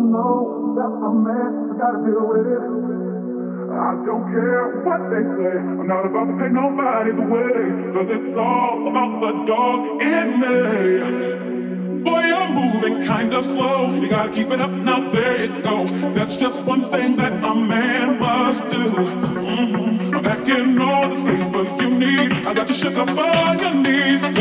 know that I'm man, I gotta deal with it. I don't care what they say, I'm not about to pay nobody's way, cause it's all about the dog in me. Boy, you're moving kinda slow, you gotta keep it up, now there you go. That's just one thing that a man must do. I'm packing all the flavor you need, I got you shook up on your knees.